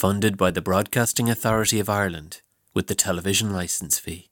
funded by the Broadcasting Authority of Ireland with the television licence fee.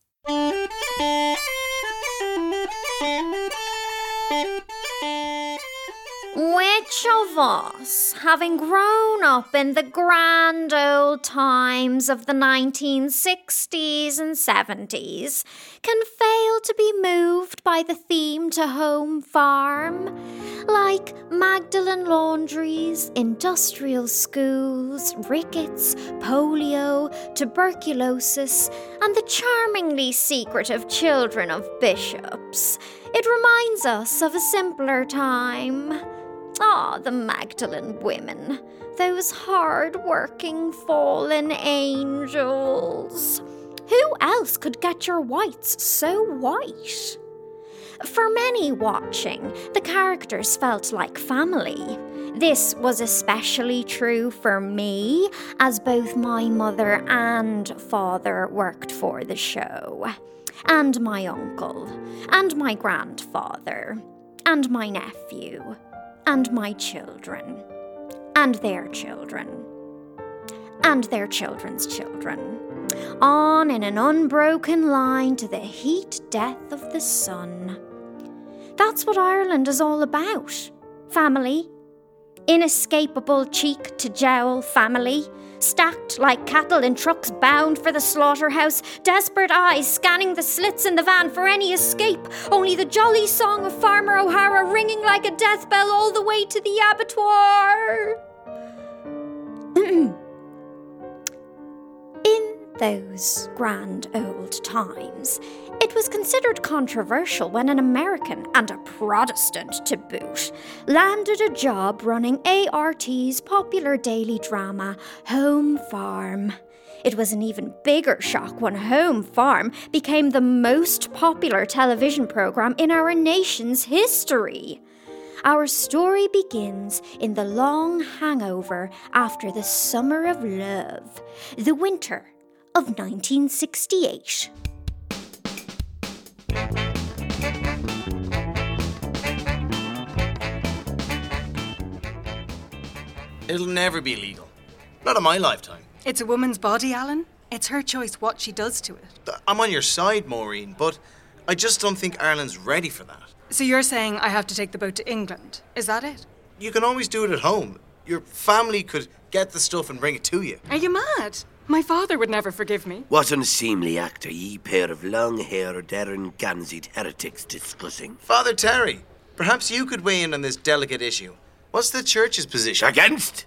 Which of us, having grown up in the grand old times of the 1960s and 70s, can fail to be moved by the theme to Home Farm? Like Magdalen laundries, industrial schools, rickets, polio, tuberculosis, and the charmingly secretive children of bishops, it reminds us of a simpler time. The Magdalen women, those hard-working fallen angels. Who else could get your whites so white? For many watching, the characters felt like family. This was especially true for me, as both my mother and father worked for the show, and my uncle, and my grandfather, and my nephew, and my children, and their children, and their children's children, on in an unbroken line to the heat death of the sun. That's what Ireland is all about. Family. Inescapable cheek-to-jowl family. Stacked like cattle in trucks bound for the slaughterhouse, desperate eyes scanning the slits in the van for any escape, only the jolly song of Farmer O'Hara ringing like a death bell all the way to the abattoir. In those grand old times, it was considered controversial when an American, and a Protestant to boot, landed a job running ART's popular daily drama, Home Farm. It was an even bigger shock when Home Farm became the most popular television programme in our nation's history. Our story begins in the long hangover after the Summer of Love, the winter of 1968. It'll never be legal. Not in my lifetime. It's a woman's body, Alan. It's her choice what she does to it. I'm on your side, Maureen, but I just don't think Ireland's ready for that. So you're saying I have to take the boat to England? Is that it? You can always do it at home. Your family could get the stuff and bring it to you. Are you mad? My father would never forgive me. What unseemly act are ye pair of long-haired Darren-Gansied heretics discussing? Father Terry, perhaps you could weigh in on this delicate issue. What's the church's position? Against?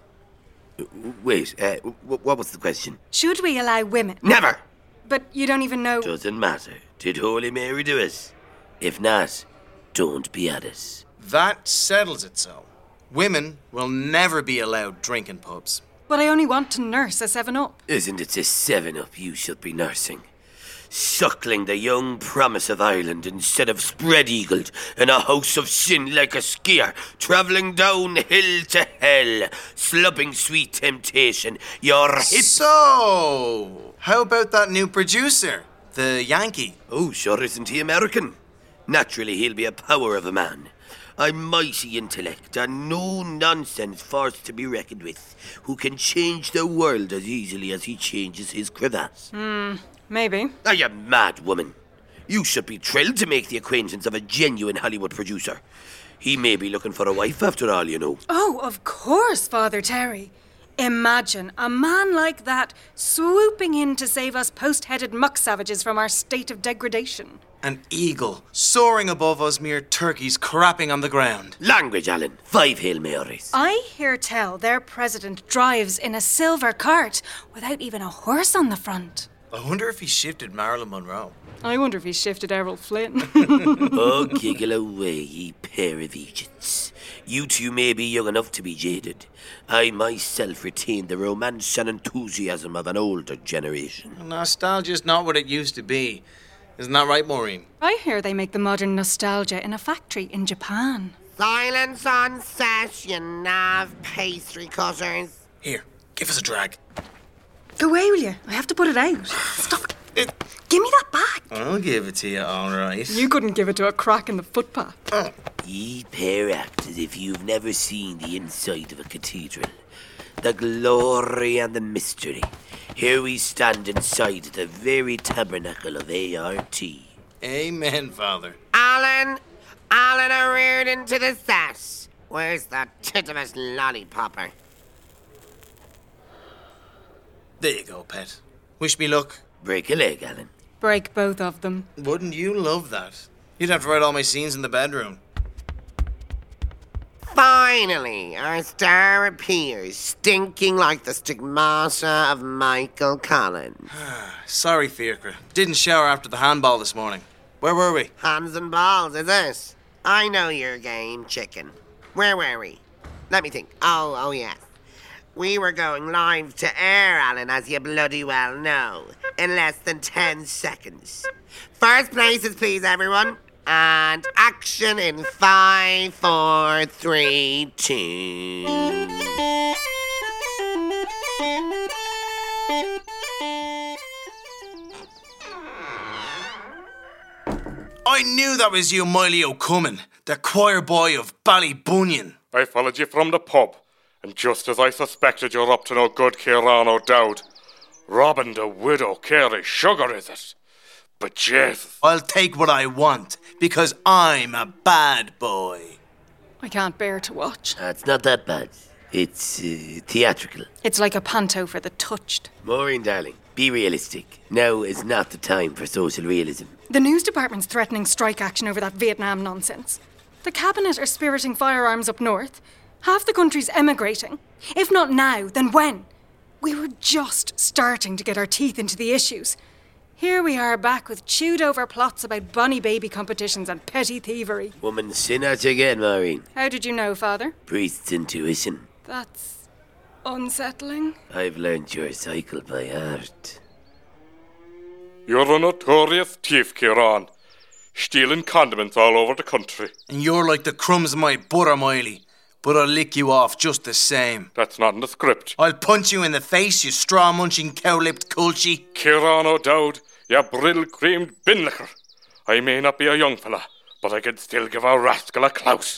Wait, what was the question? Should we allow women? Never! But you don't even know... Doesn't matter. Did Holy Mary do it? If not, don't be at it. That settles it so. Women will never be allowed drinking pubs. But I only want to nurse a 7-Up. Isn't it a 7-Up you should be nursing? Suckling the young promise of Ireland instead of spread-eagled in a house of sin like a skier, travelling down hill to hell, slubbing sweet temptation, your hips... So, how about that new producer, the Yankee? Oh, sure, isn't he American? Naturally, he'll be a power of a man. A mighty intellect and no-nonsense force to be reckoned with, who can change the world as easily as he changes his crevasse. Maybe. Are you mad, woman? You should be thrilled to make the acquaintance of a genuine Hollywood producer. He may be looking for a wife after all, you know. Oh, of course, Father Terry. Imagine a man like that swooping in to save us post-headed muck savages from our state of degradation. An eagle soaring above us mere turkeys crapping on the ground. Language, Alan. 5 Hail Marys. I hear tell their president drives in a silver cart without even a horse on the front. I wonder if he shifted Marilyn Monroe. I wonder if he shifted Errol Flynn. Oh, giggle away, ye pair of idiots. You two may be young enough to be jaded. I myself retain the romance and enthusiasm of an older generation. Nostalgia's not what it used to be. Isn't that right, Maureen? I hear they make the modern nostalgia in a factory in Japan. Silence on set, you nav pastry cutters. Here, give us a drag. Go away, will you? I have to put it out. Stop it. Give me that back. I'll give it to you, all right. You couldn't give it to a crack in the footpath. Ye pair act as if you've never seen the inside of a cathedral. the glory and the mystery. Here we stand inside the very tabernacle of ART. Amen, Father. Alan O'Riordan to the sass. Where's that titimus lollipopper? There you go, pet. Wish me luck. Break a leg, Alan. Break both of them. Wouldn't you love that? You'd have to write all my scenes in the bedroom. Finally, our star appears, stinking like the stigmata of Michael Collins. Sorry, Fiacre. Didn't shower after the handball this morning. Where were we? Hands and balls, is it? I know your game, chicken. Where were we? Let me think. Oh, yes. We were going live to air, Alan, as you bloody well know, in less than 10 seconds. First places, please, everyone. And action in 5, 4, 3, 2. I knew that was you, Miley O'Cummon, the choir boy of Ballybunion. I followed you from the pub, and just as I suspected you're up to no good, Kieran O'Dowd. Robbing the widow Carey Sugar, is it? But Jesus. I'll take what I want, because I'm a bad boy. I can't bear to watch. It's not that bad. It's theatrical. It's like a panto for the touched. Maureen, darling, be realistic. Now is not the time for social realism. The news department's threatening strike action over that Vietnam nonsense. The cabinet are spiriting firearms up north. Half the country's emigrating. If not now, then when? We were just starting to get our teeth into the issues. Here we are back with chewed-over plots about bonny baby competitions and petty thievery. Woman, sin at you again, Maureen. How did you know, Father? Priest's intuition. That's unsettling. I've learned your cycle by heart. You're a notorious thief, Kieran. Stealing condiments all over the country. And you're like the crumbs in my butter, Miley. But I'll lick you off just the same. That's not in the script. I'll punch you in the face, you straw-munching, cow-lipped culchie. Kieran O'Dowd, you brill-creamed bin licker. I may not be a young fella, but I can still give a rascal a clout.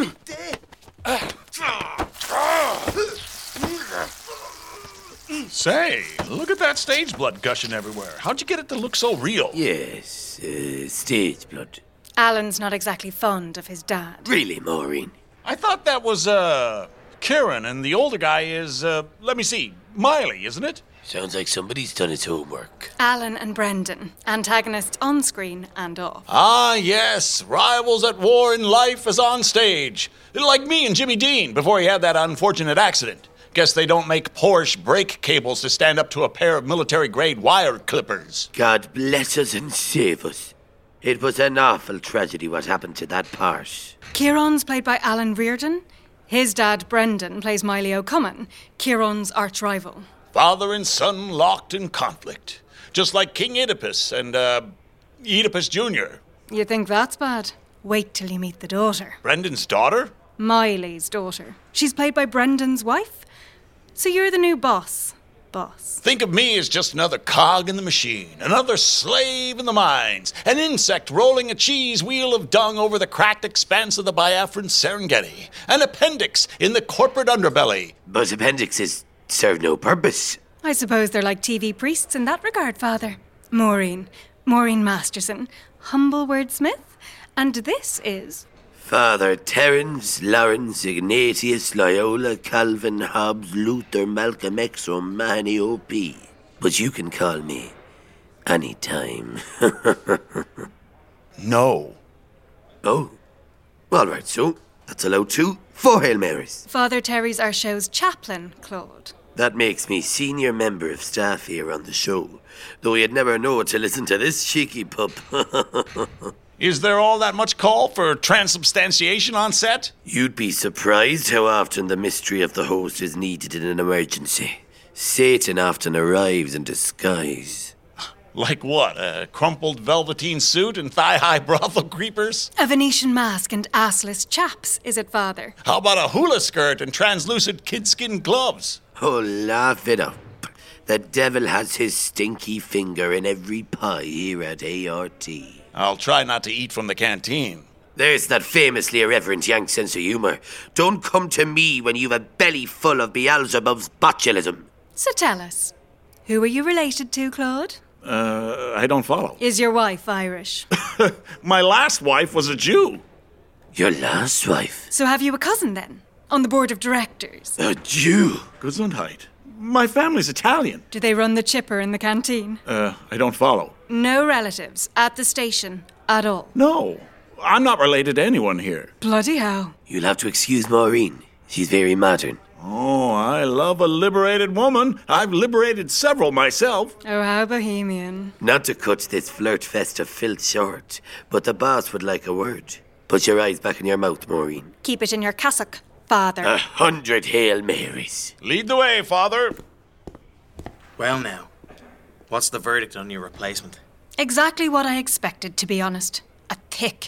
Say, look at that stage blood gushing everywhere. How'd you get it to look so real? Yes, stage blood. Alan's not exactly fond of his dad. Really, Maureen? I thought that was, Kieran, and the older guy is, let me see, Miley, isn't it? Sounds like somebody's done his homework. Alan and Brendan, antagonists on screen and off. Ah, yes, rivals at war in life as on stage. Like me and Jimmy Dean before he had that unfortunate accident. Guess they don't make Porsche brake cables to stand up to a pair of military-grade wire clippers. God bless us and save us. It was an awful tragedy what happened to that Porsche. Kieran's played by Alan Reardon. His dad, Brendan, plays Miley O'Cummon, Kieran's arch-rival. Father and son locked in conflict. Just like King Oedipus and, Oedipus Jr. You think that's bad? Wait till you meet the daughter. Brendan's daughter? Miley's daughter. She's played by Brendan's wife. So you're the new boss. Think of me as just another cog in the machine, another slave in the mines, an insect rolling a cheese wheel of dung over the cracked expanse of the Biafran Serengeti, an appendix in the corporate underbelly. But appendixes serve no purpose. I suppose they're like TV priests in that regard, Father. Maureen Masterson, humble wordsmith, and this is... Father Terence, Lawrence, Ignatius, Loyola, Calvin, Hobbes, Luther, Malcolm X, or Mahoney O.P. But you can call me anytime. No. Oh, all right, so that's allowed too. 4 Hail Marys. Father Terry's our show's chaplain, Claude. That makes me senior member of staff here on the show, though you'd never know to listen to this cheeky pup. Is there all that much call for transubstantiation on set? You'd be surprised how often the mystery of the host is needed in an emergency. Satan often arrives in disguise. Like what? A crumpled velveteen suit and thigh-high brothel creepers? A Venetian mask and assless chaps, is it, Father? How about a hula skirt and translucent kidskin gloves? Oh, laugh it up. The devil has his stinky finger in every pie here at ART. I'll try not to eat from the canteen. There's that famously irreverent Yank sense of humour. Don't come to me when you've a belly full of Beelzebub's botulism. So tell us, who are you related to, Claude? I don't follow. Is your wife Irish? My last wife was a Jew. Your last wife? So have you a cousin then? On the board of directors? A Jew? Gesundheit. My family's Italian. Do they run the chipper in the canteen? I don't follow. No relatives at the station at all? No, I'm not related to anyone here. Bloody hell. You'll have to excuse Maureen. She's very modern. Oh, I love a liberated woman. I've liberated several myself. Oh, how bohemian. Not to cut this flirt fest of filth short, but the boss would like a word. Put your eyes back in your mouth, Maureen. Keep it in your cassock, father. 100 Hail Marys. Lead the way, Father. Well now, what's the verdict on your replacement? Exactly what I expected, to be honest. A thick.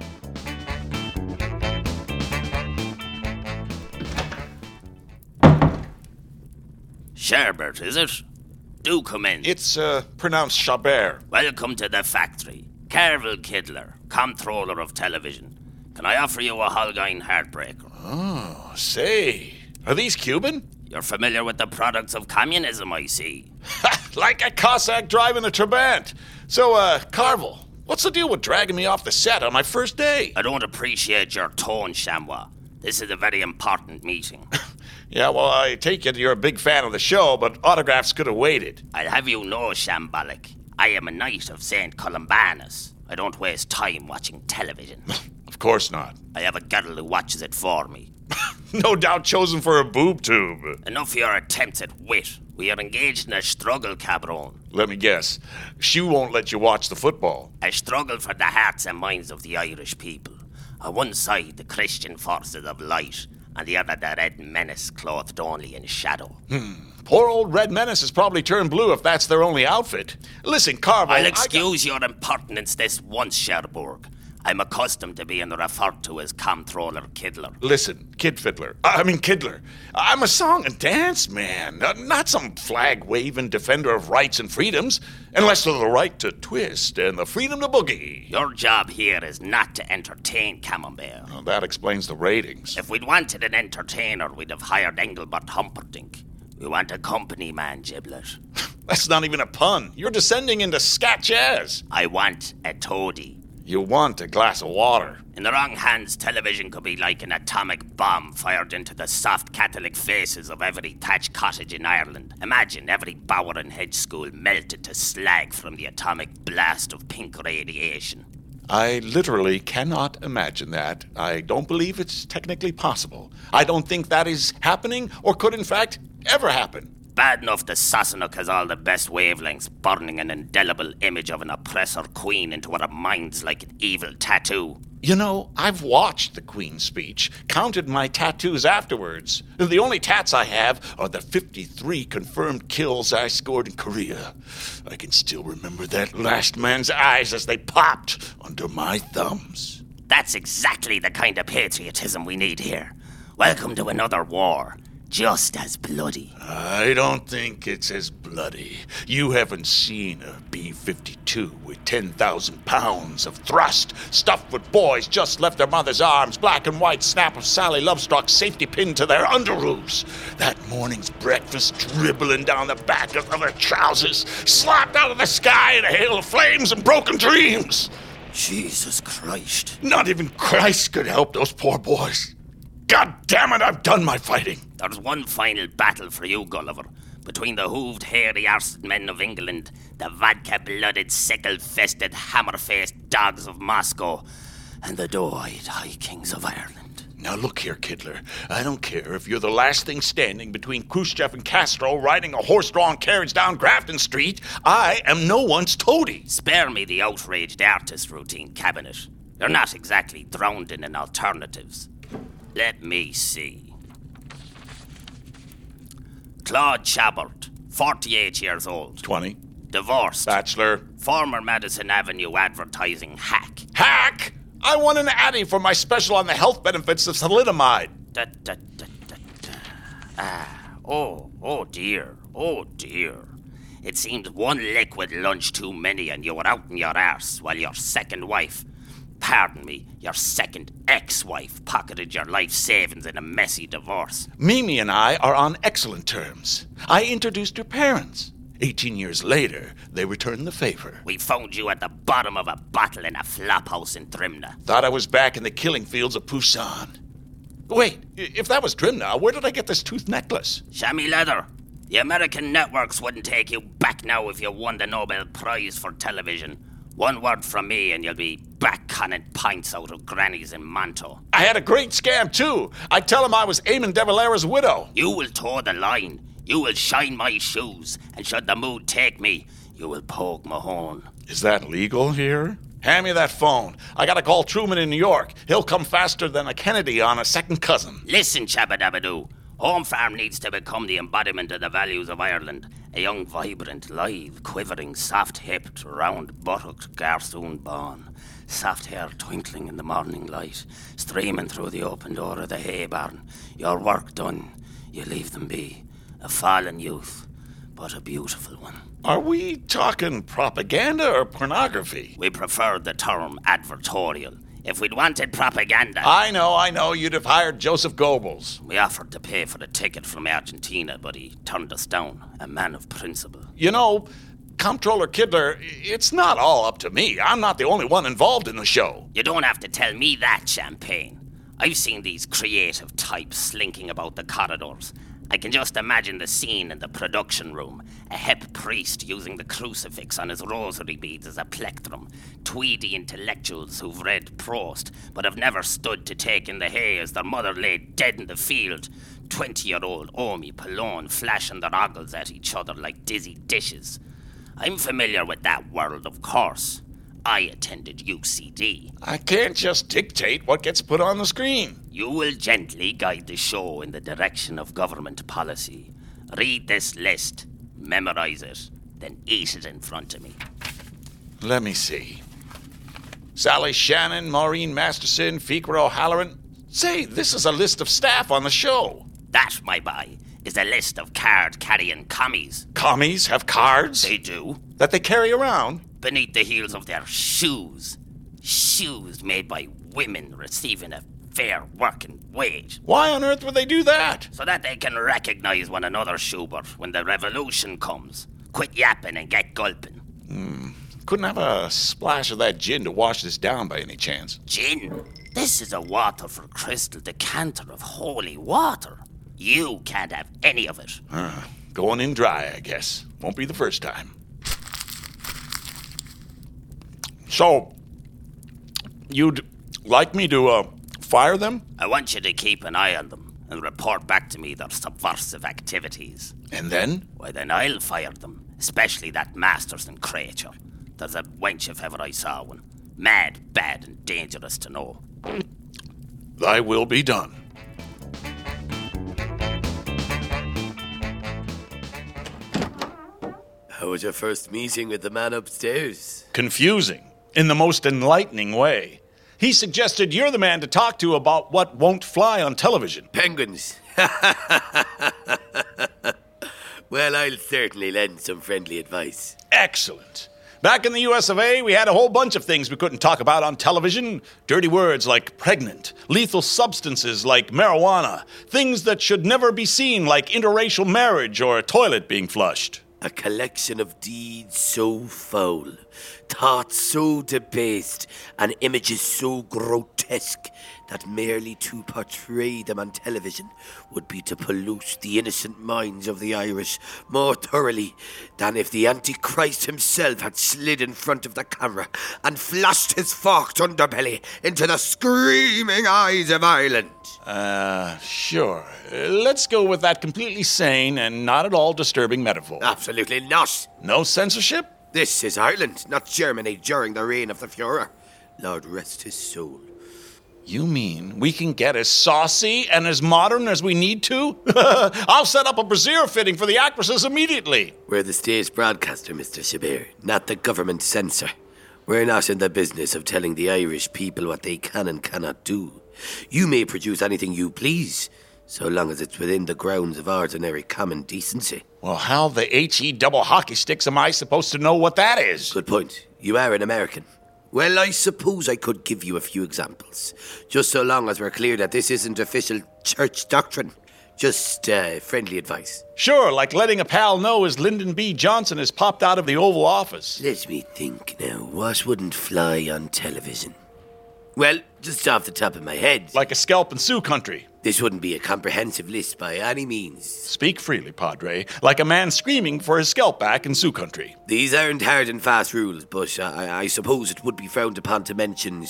Sherbert, is it? Do come in. It's pronounced Chabert. Welcome to the factory. Carvel Kidler, comptroller of television. Can I offer you a Holguine heartbreaker? Oh, say, are these Cuban? You're familiar with the products of communism, I see. Like a Cossack driving a Trabant. So, Carvel, what's the deal with dragging me off the set on my first day? I don't appreciate your tone, Chamois. This is a very important meeting. Yeah, well, I take it you're a big fan of the show, but autographs could have waited. I'll have you know, Shambolic, I am a knight of St. Columbanus. I don't waste time watching television. Of course not. I have a girl who watches it for me. No doubt chosen for a boob tube. Enough of your attempts at wit. We are engaged in a struggle, cabron. Let me guess. She won't let you watch the football. A struggle for the hearts and minds of the Irish people. On one side, the Christian forces of light, and the other, the Red Menace clothed only in shadow. Poor old Red Menace has probably turned blue if that's their only outfit. Listen, Carvel... I'll excuse your impertinence this once, Cherbourg. I'm accustomed to being referred to as Comptroller Kidler. Listen, Kidler. I'm a song and dance man, not some flag-waving defender of rights and freedoms, unless they're the right to twist and the freedom to boogie. Your job here is not to entertain Camembert. Well, that explains the ratings. If we'd wanted an entertainer, we'd have hired Engelbert Humperdinck. We want a company man, Giblet. That's not even a pun. You're descending into scat jazz. I want a toady. You want a glass of water. In the wrong hands, television could be like an atomic bomb fired into the soft Catholic faces of every thatched cottage in Ireland. Imagine every Bower and Hedge school melted to slag from the atomic blast of pink radiation. I literally cannot imagine that. I don't believe it's technically possible. I don't think that is happening or could, in fact, ever happen. Bad enough the Sassenach has all the best wavelengths, burning an indelible image of an oppressor queen into our minds like an evil tattoo. You know, I've watched the Queen's speech, counted my tattoos afterwards. The only tats I have are the 53 confirmed kills I scored in Korea. I can still remember that last man's eyes as they popped under my thumbs. That's exactly the kind of patriotism we need here. Welcome to another war. Just as bloody. I don't think it's as bloody. You haven't seen a B-52 with 10,000 pounds of thrust, stuffed with boys just left their mother's arms, black and white snap of Sally Lovestruck's safety pin to their underoos. That morning's breakfast dribbling down the back of their trousers, slapped out of the sky in a hail of flames and broken dreams. Jesus Christ. Not even Christ could help those poor boys. God damn it, I've done my fighting. There's one final battle for you, Gulliver. Between the hooved, hairy-arsed men of England, the vodka-blooded, sickle-fisted, hammer-faced dogs of Moscow, and the doe-eyed high kings of Ireland. Now look here, Kidler. I don't care if you're the last thing standing between Khrushchev and Castro riding a horse-drawn carriage down Grafton Street. I am no one's toady. Spare me the outraged artist routine, Cabinet. You're not exactly drowned in alternatives. Let me see. Claude Chabert, 48 years old. 20. Divorced. Bachelor. Former Madison Avenue advertising hack. Hack? I won an Addy for my special on the health benefits of thalidomide. Oh dear. It seems one liquid lunch too many and you were out in your arse while your second wife, pardon me, your second ex-wife pocketed your life savings in a messy divorce. Mimi and I are on excellent terms. I introduced her parents. 18 years later, they returned the favor. We found you at the bottom of a bottle in a flophouse in Drimna. Thought I was back in the killing fields of Pusan. Wait, if that was Drimna, where did I get this tooth necklace? Chamois leather. The American networks wouldn't take you back now if you won the Nobel Prize for television. One word from me and you'll be back conning pints out of grannies in Monto. I had a great scam, too. I tell him I was Eamon de Valera's widow. You will toe the line. You will shine my shoes. And should the mood take me, you will poke my horn. Is that legal here? Hand me that phone. I gotta call Truman in New York. He'll come faster than a Kennedy on a second cousin. Listen, Shabba-dabba-doo. Home Farm needs to become the embodiment of the values of Ireland. A young, vibrant, lithe, quivering, soft-hipped, round-buttocked Garsoon born. Soft hair twinkling in the morning light, streaming through the open door of the hay barn. Your work done, you leave them be. A fallen youth, but a beautiful one. Are we talking propaganda or pornography? We prefer the term advertorial. If we'd wanted propaganda... I know, you'd have hired Joseph Goebbels. We offered to pay for the ticket from Argentina, but he turned us down, a man of principle. You know, Comptroller Kidler, it's not all up to me. I'm not the only one involved in the show. You don't have to tell me that, Champagne. I've seen these creative types slinking about the corridors. I can just imagine the scene in the production room. A hep priest using the crucifix on his rosary beads as a plectrum. Tweedy intellectuals who've read Proust, but have never stood to take in the hay as their mother lay dead in the field. 20-year-old Omi Pallone flashing their ogles at each other like dizzy dishes. I'm familiar with that world, of course. I attended UCD. I can't just dictate what gets put on the screen. You will gently guide the show in the direction of government policy. Read this list, memorize it, then eat it in front of me. Let me see. Sally Shannon, Maureen Masterson, Fikra O'Halloran. Say, this is a list of staff on the show. That, my boy, is a list of card-carrying commies. Commies have cards? They do. That they carry around? Beneath the heels of their shoes. Shoes made by women receiving a fair working wage. Why on earth would they do that? So that they can recognize one another, Schubert, when the revolution comes. Quit yapping and get gulping. Couldn't have a splash of that gin to wash this down by any chance. Gin? This is a water for crystal decanter of holy water. You can't have any of it. Going in dry, I guess. Won't be the first time. So, you'd like me to, fire them? I want you to keep an eye on them and report back to me their subversive activities. And then? Why, then I'll fire them, especially that Masterson creature. There's a wench if ever I saw one. Mad, bad, and dangerous to know. Thy will be done. How was your first meeting with the man upstairs? Confusing. In the most enlightening way. He suggested you're the man to talk to about what won't fly on television. Penguins. Well, I'll certainly lend some friendly advice. Excellent. Back in the US of A, we had a whole bunch of things we couldn't talk about on television. Dirty words like pregnant, lethal substances like marijuana, things that should never be seen like interracial marriage or a toilet being flushed. A collection of deeds so foul, thoughts so debased, and images so grotesque that merely to portray them on television would be to pollute the innocent minds of the Irish more thoroughly than if the Antichrist himself had slid in front of the camera and flushed his forked underbelly into the screaming eyes of Ireland. Sure. Let's go with that completely sane and not at all disturbing metaphor. Absolutely not. No censorship? This is Ireland, not Germany during the reign of the Fuhrer. Lord rest his soul. You mean we can get as saucy and as modern as we need to? I'll set up a brassiere fitting for the actresses immediately. We're the state broadcaster, Mr. Shabir, not the government censor. We're not in the business of telling the Irish people what they can and cannot do. You may produce anything you please, so long as it's within the grounds of ordinary common decency. Well, how the HE double hockey sticks am I supposed to know what that is? Good point. You are an American. Well, I suppose I could give you a few examples, just so long as we're clear that this isn't official church doctrine. Just friendly advice. Sure, like letting a pal know as Lyndon B. Johnson has popped out of the Oval Office. Let me think now. What wouldn't fly on television? Well, just off the top of my head. Like a scalp and sue country. This wouldn't be a comprehensive list by any means. Speak freely, Padre. Like a man screaming for his scalp back in Sioux country. These aren't hard and fast rules, but I suppose it would be frowned upon to mention,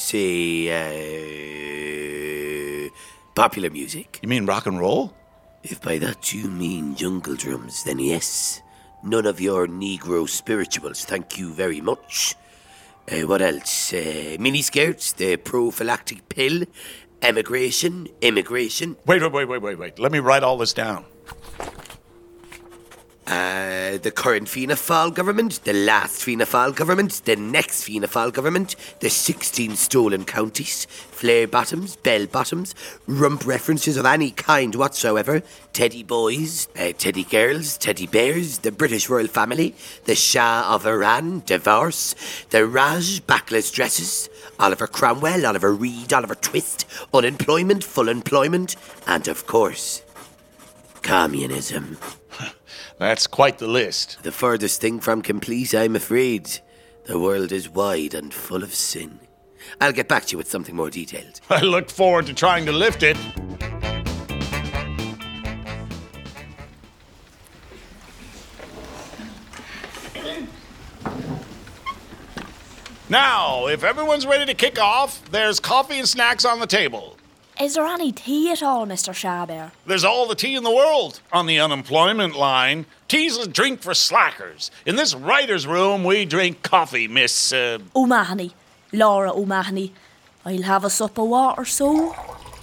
say, popular music. You mean rock and roll? If by that you mean jungle drums, then yes. None of your Negro spirituals, thank you very much. What else? Miniskirts, the prophylactic pill, immigration. Wait. Let me write all this down. The current Fianna Fáil government, the last Fianna Fáil government, the next Fianna Fáil government, the 16 stolen counties, flare bottoms, bell bottoms, rump references of any kind whatsoever, teddy boys, teddy girls, teddy bears, the British royal family, the Shah of Iran, divorce, the Raj, backless dresses, Oliver Cromwell, Oliver Reed, Oliver Twist, unemployment, full employment, and of course, communism. That's quite the list. The furthest thing from complete, I'm afraid. The world is wide and full of sin. I'll get back to you with something more detailed. I look forward to trying to lift it. Now, if everyone's ready to kick off, there's coffee and snacks on the table. Is there any tea at all, Mr. Shabert? There's all the tea in the world. On the unemployment line, tea's a drink for slackers. In this writer's room, we drink coffee, Miss... O'Mahony. Laura O'Mahony. I'll have a sup of water, so...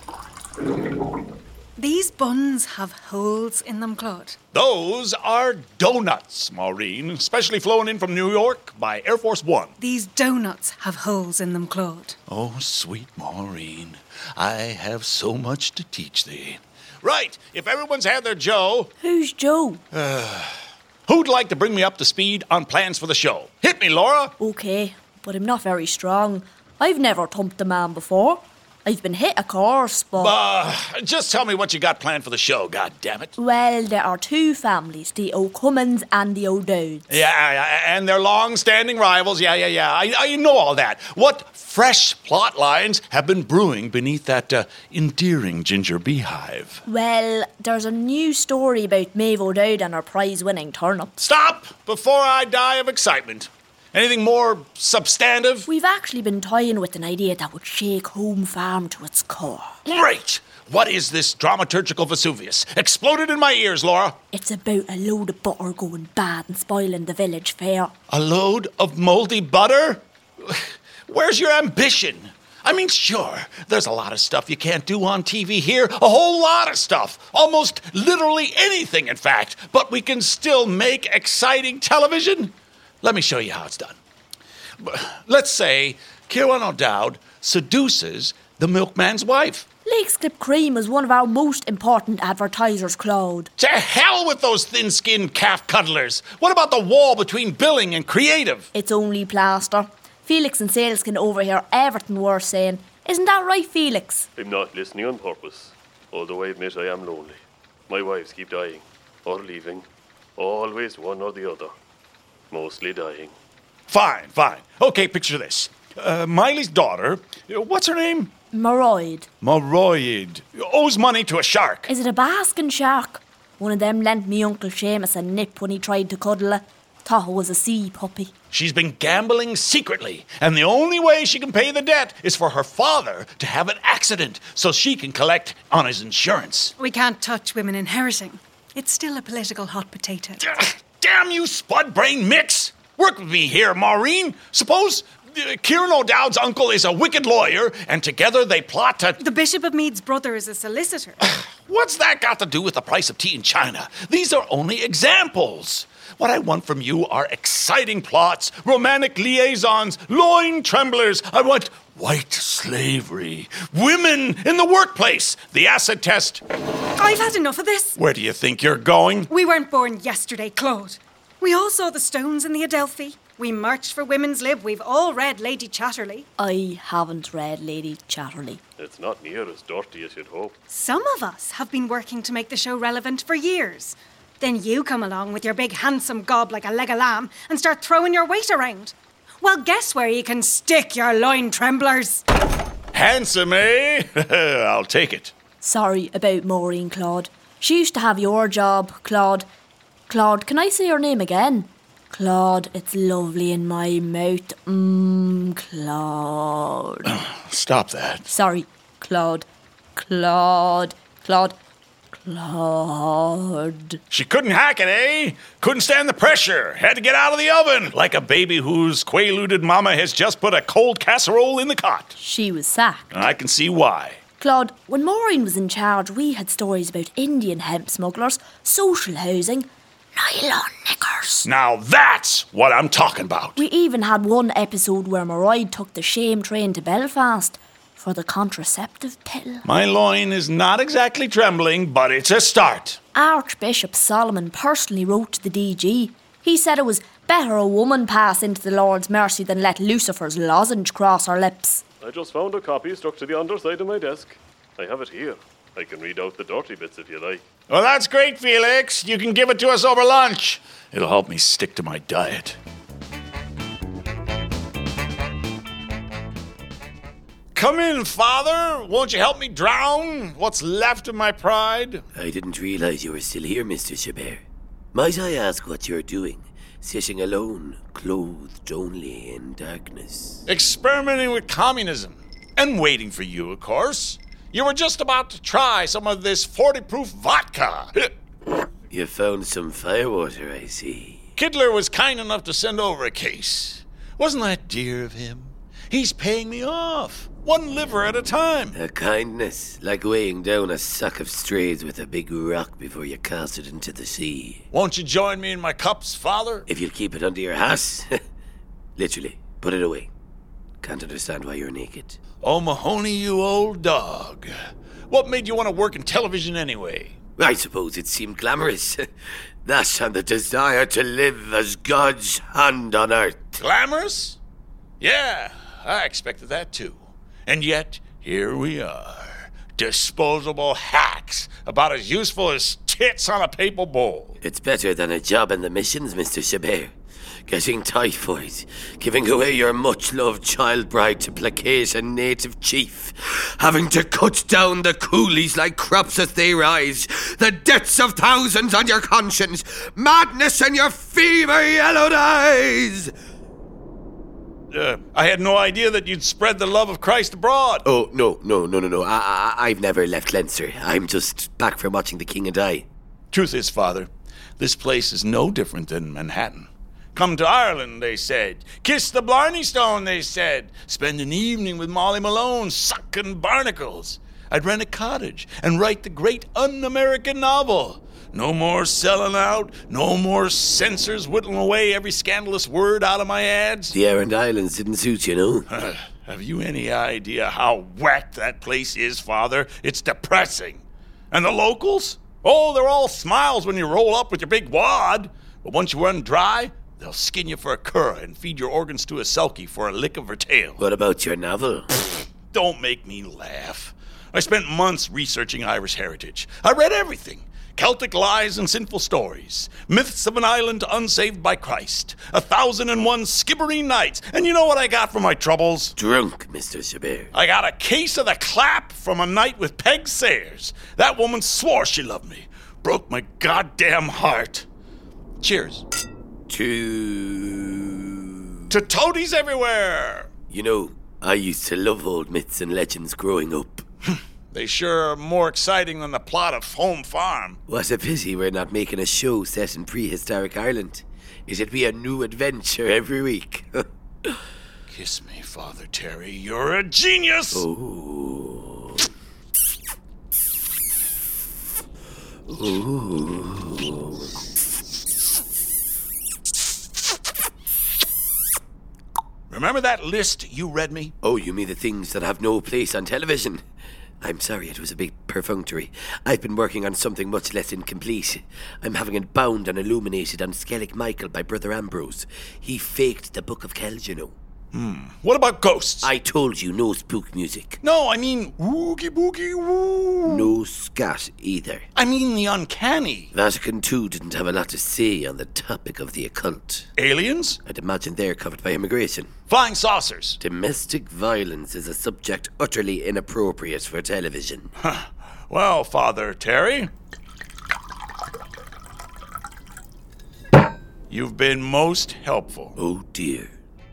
These buns have holes in them, Claude. Those are donuts, Maureen, specially flown in from New York by Air Force One. These donuts have holes in them, Claude. Oh, sweet Maureen, I have so much to teach thee. Right, if everyone's had their Joe... Who's Joe? Who'd like to bring me up to speed on plans for the show? Hit me, Laura! Okay, but I'm not very strong. I've never thumped a man before. I've been hit, of course, but... just tell me what you got planned for the show, goddammit. Well, there are two families, the O'Cummins and the O'Dowds. Yeah, and they're long-standing rivals. Yeah. I know all that. What fresh plot lines have been brewing beneath that endearing ginger beehive? Well, there's a new story about Maeve O'Dowd and her prize-winning turnip. Stop before I die of excitement. Anything more substantive? We've actually been toying with an idea that would shake Home Farm to its core. Great! What is this dramaturgical Vesuvius? Exploded in my ears, Laura. It's about a load of butter going bad and spoiling the village fair. A load of mouldy butter? Where's your ambition? I mean, sure, there's a lot of stuff you can't do on TV here. A whole lot of stuff. Almost literally anything, in fact. But we can still make exciting television. Let me show you how it's done. Let's say Kieran O'Dowd seduces the milkman's wife. Lake Cream is one of our most important advertisers, Claude. To hell with those thin-skinned calf cuddlers. What about the wall between billing and creative? It's only plaster. Felix and sales can overhear everything we're saying. Isn't that right, Felix? I'm not listening on purpose, although I admit I am lonely. My wives keep dying, or leaving. Always one or the other. Mostly dying. Fine. Okay, picture this. Miley's daughter, what's her name? Moroid, owes money to a shark. Is it a basking shark? One of them lent me Uncle Seamus a nip when he tried to cuddle her. Thought it was a sea puppy. She's been gambling secretly, and the only way she can pay the debt is for her father to have an accident so she can collect on his insurance. We can't touch women inheriting. It's still a political hot potato. Damn you, spud-brain mix! Work with me here, Maureen. Suppose Kieran O'Dowd's uncle is a wicked lawyer, and together they plot to... The Bishop of Meath's brother is a solicitor. What's that got to do with the price of tea in China? These are only examples. What I want from you are exciting plots, romantic liaisons, loin tremblers. I want white slavery, women in the workplace, the acid test. I've had enough of this. Where do you think you're going? We weren't born yesterday, Claude. We all saw the stones in the Adelphi. We marched for Women's Lib. We've all read Lady Chatterley. I haven't read Lady Chatterley. It's not near as dirty as you'd hope. Some of us have been working to make the show relevant for years. Then you come along with your big handsome gob like a leg of lamb and start throwing your weight around. Well, guess where you can stick your loin tremblers? Handsome, eh? I'll take it. Sorry about Maureen, Claude. She used to have your job, Claude. Claude, can I say your name again? Claude, it's lovely in my mouth. Claude. Stop that. Sorry, Claude. Claude. She couldn't hack it, eh? Couldn't stand the pressure. Had to get out of the oven. Like a baby whose quaaluded mama has just put a cold casserole in the cot. She was sacked. I can see why. Claude, when Maureen was in charge, we had stories about Indian hemp smugglers, social housing, nylon knickers. Now that's what I'm talking about. We even had one episode where Moroid took the shame train to Belfast for the contraceptive pill. My loin is not exactly trembling, but it's a start. Archbishop Solomon personally wrote to the DG. He said it was better a woman pass into the Lord's mercy than let Lucifer's lozenge cross her lips. I just found a copy stuck to the underside of my desk. I have it here. I can read out the dirty bits if you like. Well, that's great, Felix. You can give it to us over lunch. It'll help me stick to my diet. Come in, Father. Won't you help me drown what's left of my pride? I didn't realize you were still here, Mr. Chabert. Might I ask what you're doing? Sitting alone, clothed only in darkness. Experimenting with communism. And waiting for you, of course. You were just about to try some of this 40-proof vodka. You found some firewater, I see. Kidler was kind enough to send over a case. Wasn't that dear of him? He's paying me off. One liver at a time. A kindness, like weighing down a sack of strays with a big rock before you cast it into the sea. Won't you join me in my cups, Father? If you'll keep it under your hat. Literally, put it away. Can't understand why you're naked. Oh, Mahoney, you old dog. What made you want to work in television anyway? I suppose it seemed glamorous. That and the desire to live as God's hand on earth. Glamorous? Yeah, I expected that too. And yet, here we are. Disposable hacks, about as useful as tits on a papal bowl. It's better than a job in the missions, Mr. Chabert. Getting typhoid, giving away your much-loved child bride to placate a native chief, having to cut down the coolies like crops as they rise, the deaths of thousands on your conscience, madness in your fever-yellowed eyes. I had no idea that you'd spread the love of Christ abroad. Oh, no. I've never left Leinster. I'm just back from watching The King and I. Truth is, Father, this place is no different than Manhattan. Come to Ireland, they said. Kiss the Blarney Stone, they said. Spend an evening with Molly Malone, sucking barnacles. I'd rent a cottage and write the great un-American novel. No more selling out, no more censors whittling away every scandalous word out of my ads. The Aran Islands didn't suit you, no? Have you any idea how wet that place is, Father? It's depressing. And the locals? Oh, they're all smiles when you roll up with your big wad. But once you run dry, they'll skin you for a curra and feed your organs to a selkie for a lick of her tail. What about your novel? Don't make me laugh. I spent months researching Irish heritage. I read everything. Celtic lies and sinful stories, myths of an island unsaved by Christ, 1,001 skibbereen nights, and you know what I got for my troubles? Drunk, Mr. Chabert. I got a case of the clap from a night with Peg Sayers. That woman swore she loved me. Broke my goddamn heart. Cheers. To toadies everywhere! You know, I used to love old myths and legends growing up. They sure are more exciting than the plot of Home Farm. What a pity we're not making a show set in prehistoric Ireland. It'd be a new adventure every week. Kiss me, Father Terry. You're a genius! Oh. Ooh. Remember that list you read me? Oh, you mean the things that have no place on television? I'm sorry, it was a bit perfunctory. I've been working on something much less incomplete. I'm having it bound and illuminated on Skellig Michael by Brother Ambrose. He faked the Book of Kells, you know. What about ghosts? I told you, no spook music. No, I mean woogie boogie woo. No scat either. I mean the uncanny. Vatican II didn't have a lot to say on the topic of the occult. Aliens? I'd imagine they're covered by immigration. Flying saucers? Domestic violence is a subject utterly inappropriate for television. Well, Father Terry, you've been most helpful. Oh dear.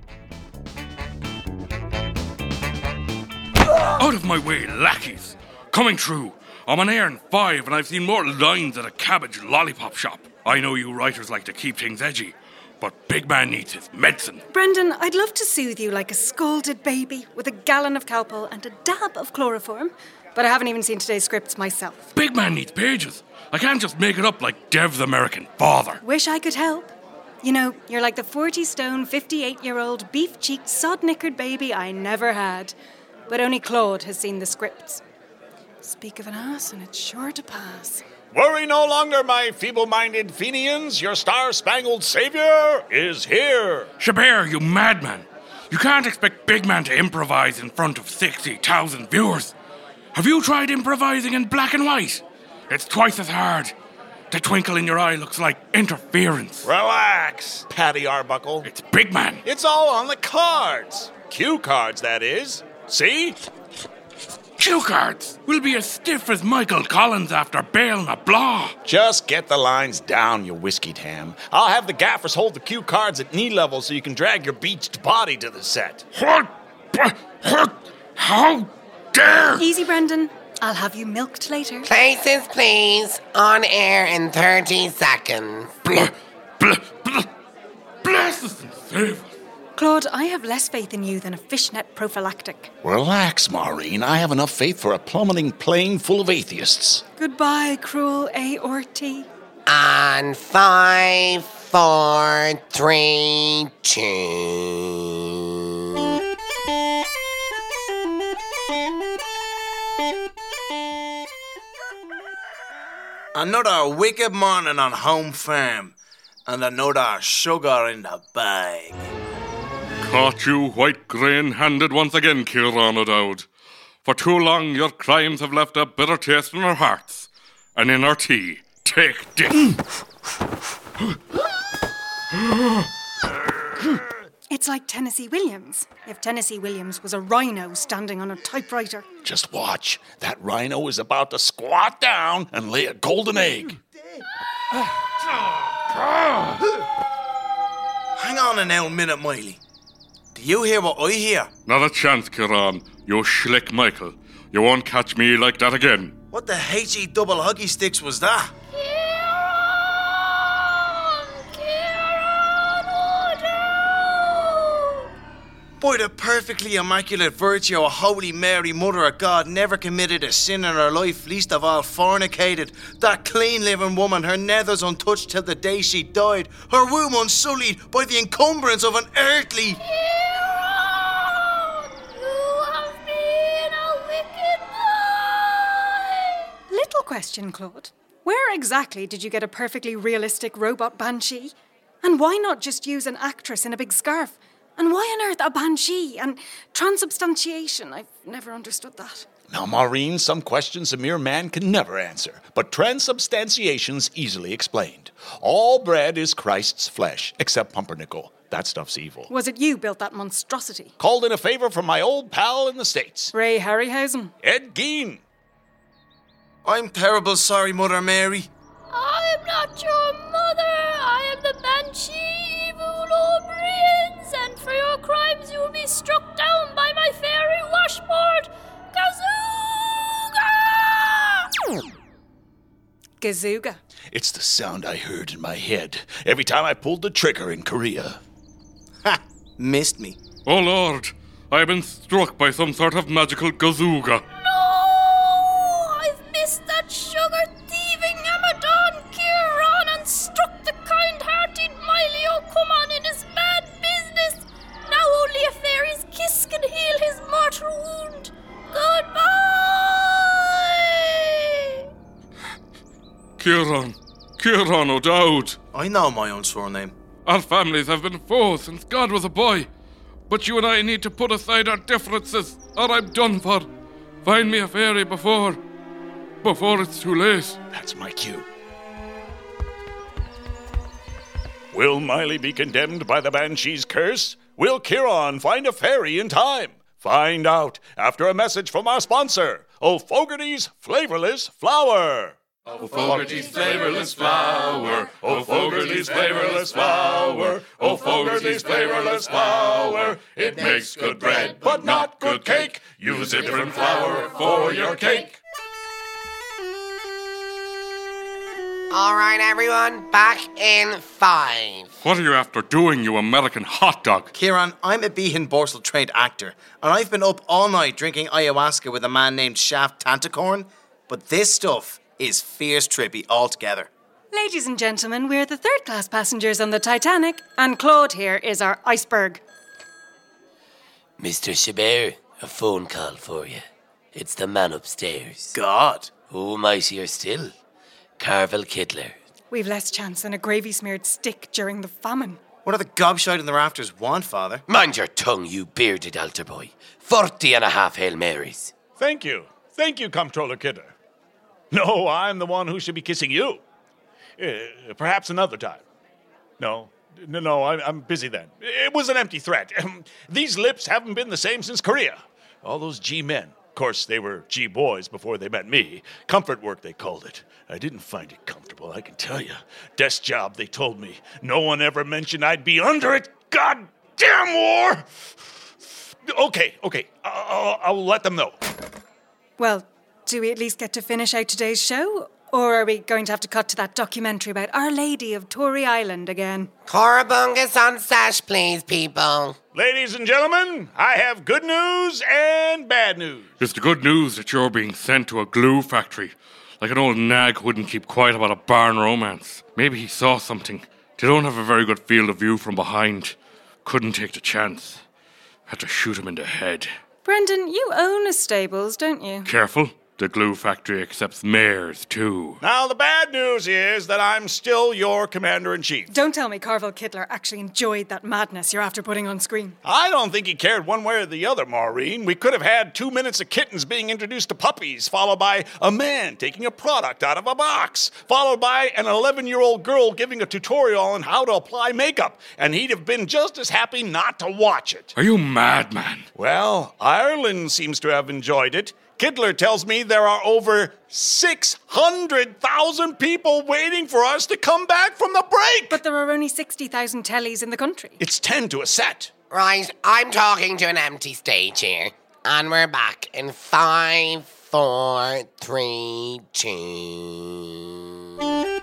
Out of my way, lackeys! Coming through. I'm on Airn 5 and I've seen more lines at a cabbage lollipop shop. I know you writers like to keep things edgy, but Big Man needs his medicine. Brendan, I'd love to soothe you like a scolded baby with a gallon of Calpol and a dab of chloroform, but I haven't even seen today's scripts myself. Big Man needs pages. I can't just make it up like Dev the American father. Wish I could help. You know, you're like the 40-stone, 58-year-old, beef-cheeked, sod-knickered baby I never had. But only Claude has seen the scripts. Speak of an ass, and it's sure to pass. Worry no longer, my feeble-minded Fenians. Your star-spangled savior is here. Chabert, you madman. You can't expect Big Man to improvise in front of 60,000 viewers. Have you tried improvising in black and white? It's twice as hard. The twinkle in your eye looks like interference. Relax, Paddy Arbuckle. It's Big Man. It's all on the cards. Cue cards, that is. See? Cue cards will be as stiff as Michael Collins after Bale na Blah. Just get the lines down, you whiskeyed ham. I'll have the gaffers hold the cue cards at knee level so you can drag your beached body to the set. How dare! Easy, Brendan. I'll have you milked later. Places, please. On air in 30 seconds. Bless us and save us. Claude, I have less faith in you than a fishnet prophylactic. Relax, Maureen. I have enough faith for a plummeting plane full of atheists. Goodbye, cruel aorta. On 5, 4, 3, 2. Another wicked morning on home farm, and another sugar in the bag. Caught you white grain-handed once again, Kieran O'Dowd. For too long, your crimes have left a bitter taste in our hearts. And in our tea, take this. It's like Tennessee Williams, if Tennessee Williams was a rhino standing on a typewriter. Just watch. That rhino is about to squat down and lay a golden egg. Hang on an old minute, Miley. Do you hear what I hear? Not a chance, Kieran. You schlick Michael. You won't catch me like that again. What the HE double huggy sticks was that? By the perfectly immaculate virtue of Holy Mary, Mother of God, never committed a sin in her life, least of all fornicated. That clean-living woman, her nethers untouched till the day she died, her womb unsullied by the encumbrance of an earthly... Little question, Claude. Where exactly did you get a perfectly realistic robot banshee? And why not just use an actress in a big scarf? And why on earth a banshee and transubstantiation? I've never understood that. Now, Maureen, some questions a mere man can never answer, but transubstantiation's easily explained. All bread is Christ's flesh, except pumpernickel. That stuff's evil. Was it you built that monstrosity? Called in a favor from my old pal in the States. Ray Harryhausen? Ed Gein. I'm terrible sorry, Mother Mary. I am not your mother. I am the Banshee, evil O'Briens, and for your crimes you will be struck down by my fairy washboard. Gazooga! Gazooga. It's the sound I heard in my head every time I pulled the trigger in Korea. Ha! Missed me. Oh, Lord. I've been struck by some sort of magical gazooga. That sugar-thieving Amadon Kieran and struck the kind-hearted Miley O'Cummon in his bad business. Now only a fairy's kiss can heal his mortal wound. Goodbye! Kieran O'Dowd. I know my own surname. Our families have been foes since God was a boy. But you and I need to put aside our differences, or I'm done for. Find me a fairy before it's too late. That's my cue. Will Miley be condemned by the Banshee's curse? Will Kieran find a fairy in time? Find out after a message from our sponsor, O'Fogarty's Flavorless Flour. O'Fogarty's flavorless flour. O'Fogarty's flavorless flour. O'Fogarty's flavorless flour. It makes good bread, but not good cake. Use a different flour for your cake. All right, everyone, back in 5. What are you after doing, you American hot dog? Kieran, I'm a Behan Borsal trained actor, and I've been up all night drinking ayahuasca with a man named Shaft Tanticorn, but this stuff is fierce trippy altogether. Ladies and gentlemen, we're the third-class passengers on the Titanic, and Claude here is our iceberg. Mr. Chabert, a phone call for you. It's the man upstairs. God. Oh, mightier still. Carvel Kidler. We've less chance than a gravy-smeared stick during the famine. What do the gobshite in the rafters want, Father? Mind your tongue, you bearded altar boy. 40 and a half Hail Marys. Thank you, Comptroller Kidder. No, I'm the one who should be kissing you. Perhaps another time. No, I'm busy then. It was an empty threat. These lips haven't been the same since Korea. All those G-men. Of course, they were G-boys before they met me. Comfort work, they called it. I didn't find it comfortable, I can tell you. Desk job, they told me. No one ever mentioned I'd be under it. God damn war! Okay. I'll let them know. Well, do we at least get to finish out today's show? Or are we going to have to cut to that documentary about Our Lady of Tory Island again? Corabungus on sash, please, people. Ladies and gentlemen, I have good news and bad news. It's the good news that you're being sent to a glue factory. Like an old nag who wouldn't keep quiet about a barn romance. Maybe he saw something. They don't have a very good field of view from behind. Couldn't take the chance. Had to shoot him in the head. Brendan, you own a stables, don't you? Careful. The glue factory accepts mares, too. Now, the bad news is that I'm still your Commander-in-Chief. Don't tell me Carvel Kidler actually enjoyed that madness you're after putting on screen. I don't think he cared one way or the other, Maureen. We could have had 2 minutes of kittens being introduced to puppies, followed by a man taking a product out of a box, followed by an 11-year-old girl giving a tutorial on how to apply makeup, and he'd have been just as happy not to watch it. Are you mad, man? Well, Ireland seems to have enjoyed it. Kidler tells me there are over 600,000 people waiting for us to come back from the break. But there are only 60,000 tellies in the country. It's 10 to a set. Right, I'm talking to an empty stage here. And we're back in 5, 4, 3, 2...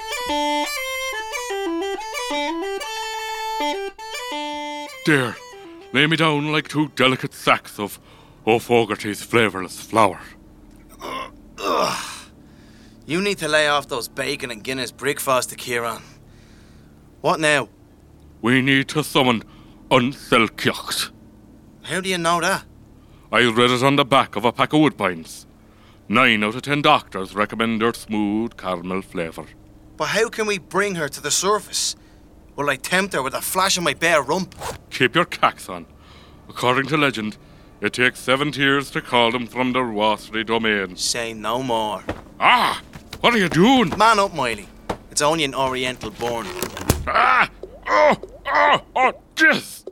There, lay me down like 2 delicate sacks of O'Fogarty's flavourless flour. You need to lay off those bacon and Guinness breakfast, Kieran. What now? We need to summon Unselkiocht. How do you know that? I read it on the back of a pack of woodbines. 9 out of 10 doctors recommend their smooth caramel flavour. But how can we bring her to the surface? Will I tempt her with a flash of my bare rump? Keep your cacks on. According to legend, it takes 7 years to call them from their watery domain. Say no more. Ah! What are you doing? Man up, Miley. It's only an oriental born. Ah! Oh, this!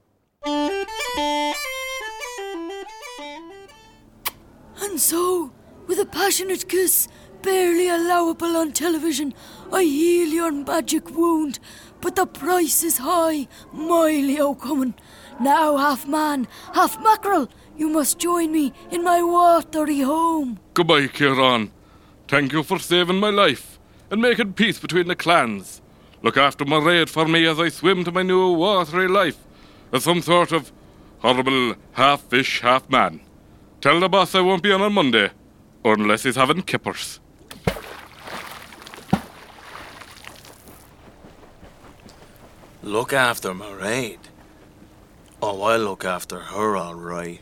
And so, with a passionate kiss, barely allowable on television, I heal your magic wound. But the price is high, Miley O'Cummin. Now half man, half mackerel, you must join me in my watery home. Goodbye, Kieran. Thank you for saving my life and making peace between the clans. Look after Mairead for me as I swim to my new watery life as some sort of horrible half-fish, half-man. Tell the boss I won't be on Monday, unless he's having kippers. Look after Mairead. Oh, I'll look after her, all right.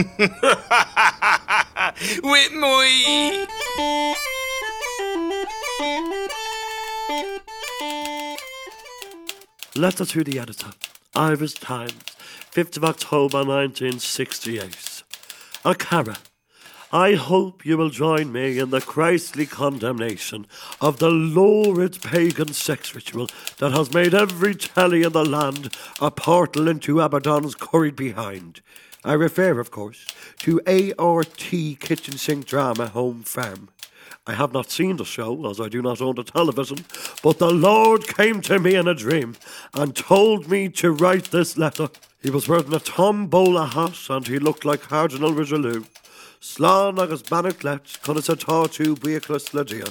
With me! Letter to the editor. Irish Times, 5th of October 1968. Akara, I hope you will join me in the Christly condemnation of the lurid pagan sex ritual that has made every telly in the land a portal into Abaddon's curried behind. I refer, of course, to ART kitchen sink drama Home Farm. I have not seen the show, as I do not own the television, but the Lord came to me in a dream and told me to write this letter. He was wearing a tombola hat and he looked like Cardinal Richelieu. Slán agus banachlet, chuna sa táú buíochas le dia.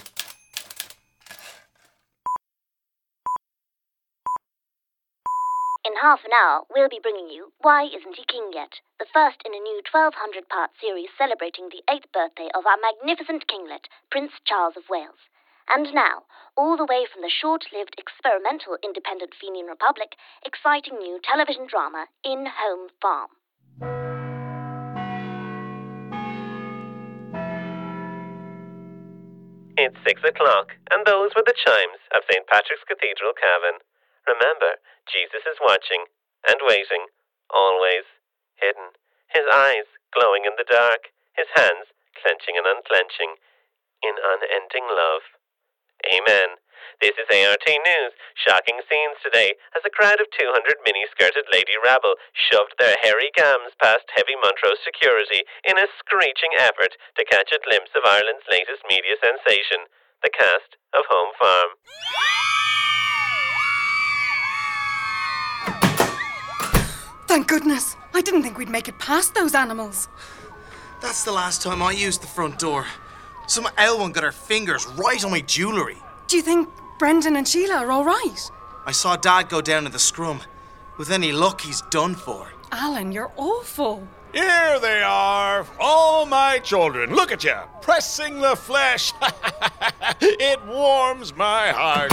In half an hour, we'll be bringing you Why Isn't He King Yet? The first in a new 1,200-part series celebrating the 8th birthday of our magnificent kinglet, Prince Charles of Wales. And now, all the way from the short-lived experimental independent Fenian Republic, exciting new television drama, In Home Farm. It's 6 o'clock, and those were the chimes of St. Patrick's Cathedral, Cavan. Remember, Jesus is watching and waiting, always hidden, his eyes glowing in the dark, his hands clenching and unclenching, in unending love. Amen. This is ART News. Shocking scenes today as a crowd of 200 mini-skirted lady rabble shoved their hairy gams past heavy Montrose security in a screeching effort to catch a glimpse of Ireland's latest media sensation, the cast of Home Farm. Thank goodness. I didn't think we'd make it past those animals. That's the last time I used the front door. Some Elwyn got her fingers right on my jewellery. Do you think Brendan and Sheila are all right? I saw Dad go down to the scrum. With any luck, he's done for. Alan, you're awful. Here they are, all my children. Look at you, pressing the flesh. It warms my heart.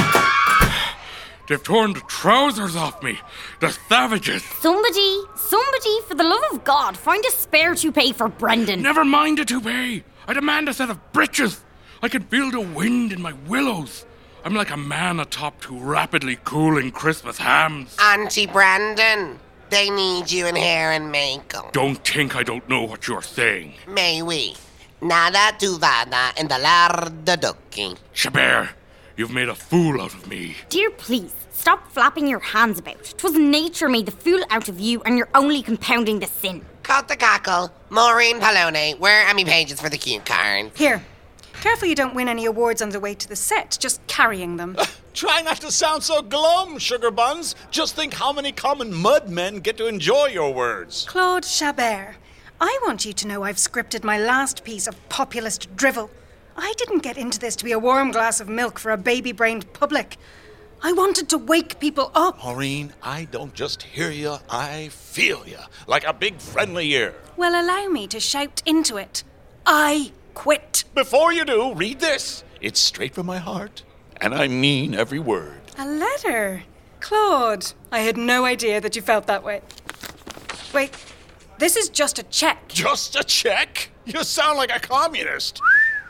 They've torn the trousers off me. The savages. Somebody, for the love of God, find a spare toupee for Brendan. Never mind a toupee. I demand a set of breeches. I can feel the wind in my willows. I'm like a man atop two rapidly cooling Christmas hams. Auntie Brandon, they need you in hair and makeup. Don't think I don't know what you're saying. May we? Nada tuvada in the larda ducky. Chabert, you've made a fool out of me. Dear, please, stop flapping your hands about. 'Twas nature made the fool out of you and you're only compounding the sin. Cut the cackle. Maureen Pallone, where are me pages for the cue card? Here. Careful you don't win any awards on the way to the set, just carrying them. Try not to sound so glum, sugar buns. Just think how many common mud men get to enjoy your words. Claude Chabert, I want you to know I've scripted my last piece of populist drivel. I didn't get into this to be a warm glass of milk for a baby-brained public. I wanted to wake people up. Maureen, I don't just hear you, I feel you. Like a big friendly ear. Well, allow me to shout into it. I quit. Before you do, read this. It's straight from my heart, and I mean every word. A letter? Claude, I had no idea that you felt that way. Wait, this is just a check. Just a check? You sound like a communist.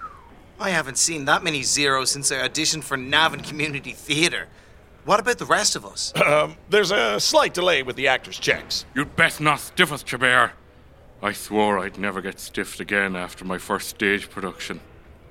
I haven't seen that many zeros since I auditioned for Navan Community Theatre. What about the rest of us? There's a slight delay with the actors' checks. You'd best not stiff us, Chabert. I swore I'd never get stiffed again after my first stage production.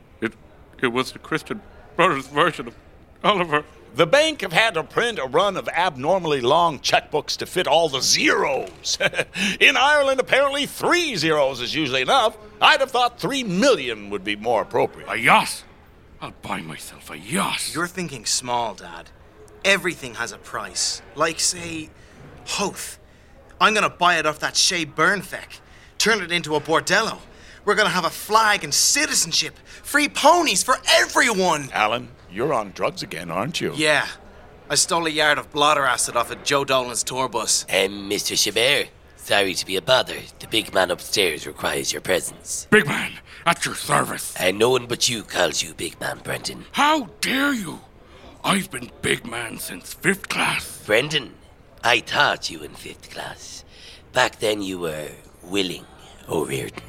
It was the Christian Brothers version of Oliver. The bank have had to print a run of abnormally long checkbooks to fit all the zeros. In Ireland, apparently 3 zeros is usually enough. I'd have thought 3 million would be more appropriate. A yacht? I'll buy myself a yacht. You're thinking small, Dad. Everything has a price. Like, say, Hoth. I'm gonna buy it off that Shea Burnfeck. Turn it into a bordello. We're gonna have a flag and citizenship. Free ponies for everyone. Alan, you're on drugs again, aren't you? Yeah. I stole a yard of blotter acid off of Joe Dolan's tour bus. Mr. Chabert, sorry to be a bother. The big man upstairs requires your presence. Big man, at your service. And no one but you calls you big man, Brendan. How dare you? I've been big man since 5th class. Brendan, I taught you in 5th class. Back then you were Willing O'Riordan.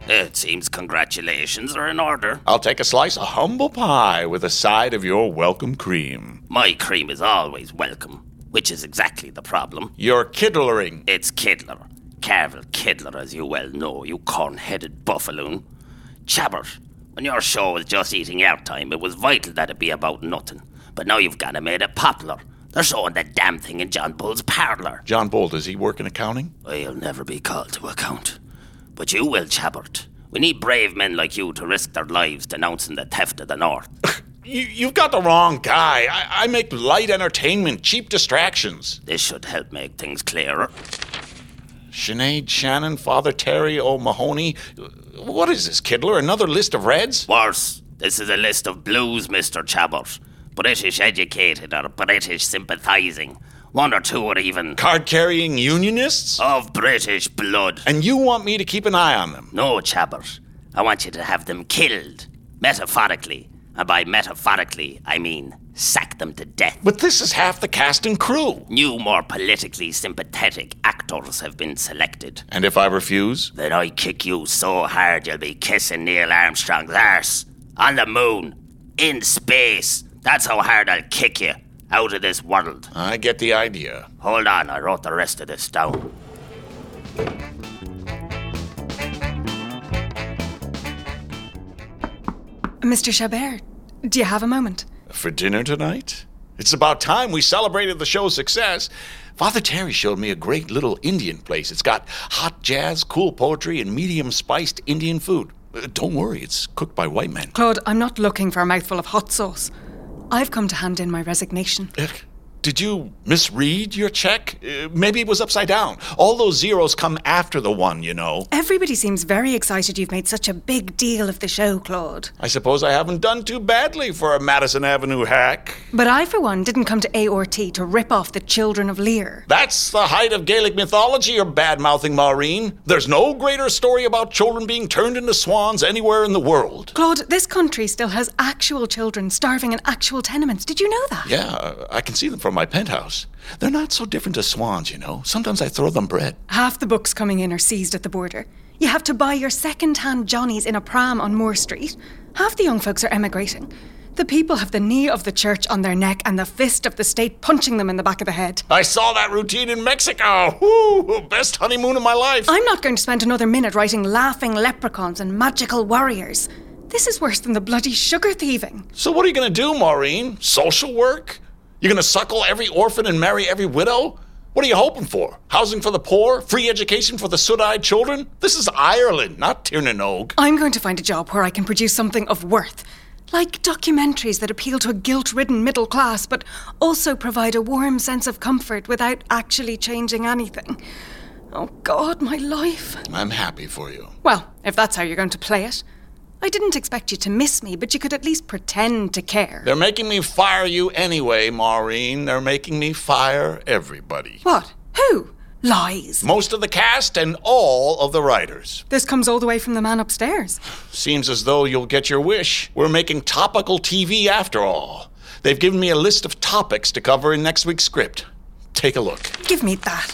It seems congratulations are in order. I'll take a slice of humble pie with a side of your welcome cream. My cream is always welcome, which is exactly the problem. You're kiddlering. It's Kiddler. Carvel Kiddler, as you well know, you corn-headed buffaloon. Chabbert, when your show was just eating airtime, it was vital that it be about nothing. But now you've got to made it popular. They're showing the damn thing in John Bull's parlour. John Bull, does he work in accounting? I'll never be called to account. But you will, Chabbert. We need brave men like you to risk their lives denouncing the theft of the North. You've got the wrong guy. I make light entertainment, cheap distractions. This should help make things clearer. Sinead Shannon, Father Terry O'Mahony. What is this, Kiddler? Another list of Reds? Worse. This is a list of blues, Mr. Chabbert. British educated or British sympathising. One or two are even... Card-carrying unionists? Of British blood. And you want me to keep an eye on them? No, Chabbert. I want you to have them killed. Metaphorically. And by metaphorically, I mean sack them to death. But this is half the cast and crew. New, more politically sympathetic actors have been selected. And if I refuse? Then I kick you so hard you'll be kissing Neil Armstrong's arse. On the moon. In space. That's how hard I'll kick you. Out of this world. I get the idea. Hold on, I wrote the rest of this down. Mr. Chabert, do you have a moment? For dinner tonight? It's about time we celebrated the show's success. Father Terry showed me a great little Indian place. It's got hot jazz, cool poetry, and medium-spiced Indian food. Don't worry, it's cooked by white men. Claude, I'm not looking for a mouthful of hot sauce. I've come to hand in my resignation. Did you misread your check? Maybe it was upside down. All those zeros come after the one, you know. Everybody seems very excited you've made such a big deal of the show, Claude. I suppose I haven't done too badly for a Madison Avenue hack. But I, for one, didn't come to AORT to rip off the children of Lear. That's the height of Gaelic mythology, you're bad-mouthing Maureen. There's no greater story about children being turned into swans anywhere in the world. Claude, this country still has actual children starving in actual tenements. Did you know that? Yeah, I can see them from my penthouse. They're not so different as swans, you know. Sometimes I throw them bread. Half the books coming in are seized at the border. You have to buy your second-hand Johnnies in a pram on Moore Street. Half the young folks are emigrating. The people have the knee of the church on their neck and the fist of the state punching them in the back of the head. I saw that routine in Mexico. Woo, best honeymoon of my life. I'm not going to spend another minute writing laughing leprechauns and magical warriors. This is worse than the bloody sugar thieving. So what are you going to do, Maureen? Social work? You're going to suckle every orphan and marry every widow? What are you hoping for? Housing for the poor? Free education for the soot-eyed children? This is Ireland, not Tirnanog. I'm going to find a job where I can produce something of worth. Like documentaries that appeal to a guilt-ridden middle class, but also provide a warm sense of comfort without actually changing anything. Oh God, my life. I'm happy for you. Well, if that's how you're going to play it. I didn't expect you to miss me, but you could at least pretend to care. They're making me fire you anyway, Maureen. They're making me fire everybody. What? Who? Lies. Most of the cast and all of the writers. This comes all the way from the man upstairs. Seems as though you'll get your wish. We're making topical TV after all. They've given me a list of topics to cover in next week's script. Take a look. Give me that.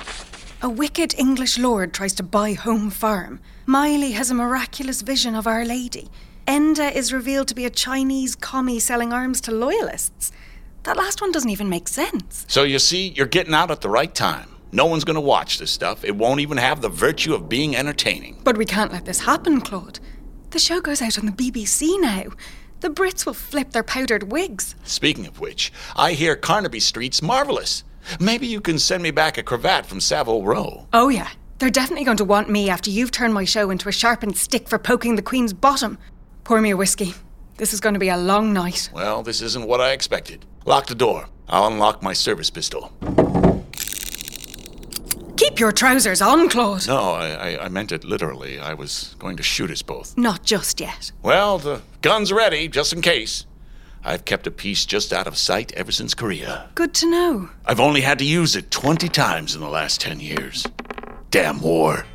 A wicked English lord tries to buy Home Farm. Miley has a miraculous vision of Our Lady. Enda is revealed to be a Chinese commie selling arms to loyalists. That last one doesn't even make sense. So you see, you're getting out at the right time. No one's going to watch this stuff. It won't even have the virtue of being entertaining. But we can't let this happen, Claude. The show goes out on the BBC now. The Brits will flip their powdered wigs. Speaking of which, I hear Carnaby Street's marvellous. Maybe you can send me back a cravat from Savile Row. Oh yeah, they're definitely going to want me after you've turned my show into a sharpened stick for poking the Queen's bottom. Pour me a whiskey. This is going to be a long night. Well, this isn't what I expected. Lock the door. I'll unlock my service pistol. Keep your trousers on, Claude. No, I meant it literally. I was going to shoot us both. Not just yet. Well, the gun's ready, just in case. I've kept a piece just out of sight ever since Korea. Good to know. I've only had to use it 20 times in the last 10 years. Damn war.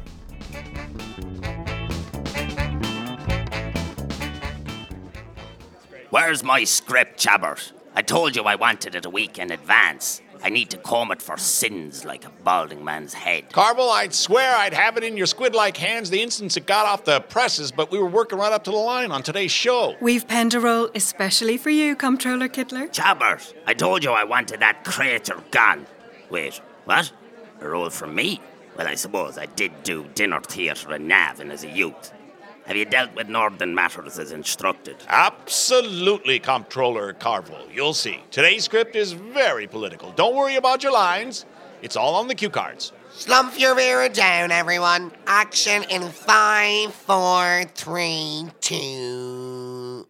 Where's my script, Chabbert? I told you I wanted it a week in advance. I need to comb it for sins like a balding man's head. Carvel, I'd swear I'd have it in your squid-like hands the instant it got off the presses, but we were working right up to the line on today's show. We've penned a role especially for you, Comptroller Kittler. Chabbers, I told you I wanted that crater gone. Wait, what? A role for me? Well, I suppose I did do dinner theatre in Navan as a youth. Have you dealt with Northern matters as instructed? Absolutely, Comptroller Carvel. You'll see. Today's script is very political. Don't worry about your lines. It's all on the cue cards. Slump your rear down, everyone. Action in 5, 4, 3, 2...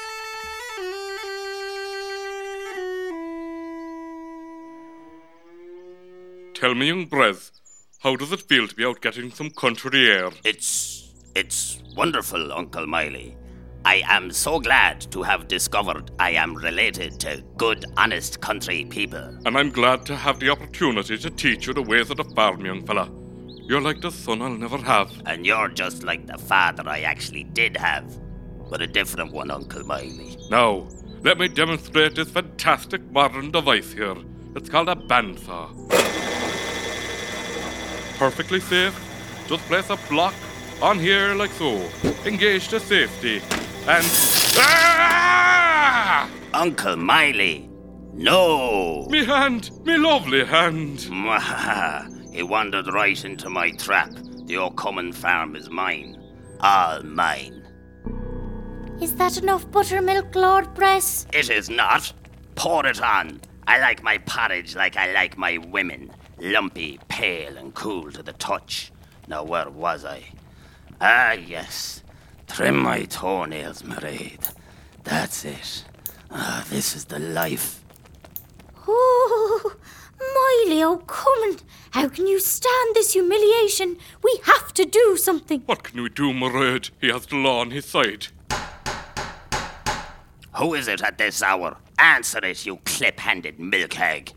Tell me, young Brez, how does it feel to be out getting some country air? It's wonderful, Uncle Miley. I am so glad to have discovered I am related to good, honest country people. And I'm glad to have the opportunity to teach you the ways of the farm, young fella. You're like the son I'll never have. And you're just like the father I actually did have, but a different one, Uncle Miley. Now, let me demonstrate this fantastic modern device here. It's called a bandsaw. Perfectly safe. Just place a block on here like so. Engage the safety. And... Ah! Uncle Miley! No! Me hand! Me lovely hand! He wandered right into my trap. The O'Cummin farm is mine. All mine. Is that enough buttermilk, Lord Bress? It is not. Pour it on. I like my porridge like I like my women. Lumpy, pale, and cool to the touch. Now, where was I? Ah, yes. Trim my toenails, Mairead. That's it. Ah, this is the life. Oh, Miley O'Cummin, how can you stand this humiliation? We have to do something. What can we do, Mairead? He has the law on his side. Who is it at this hour? Answer it, you clip-handed milk hag.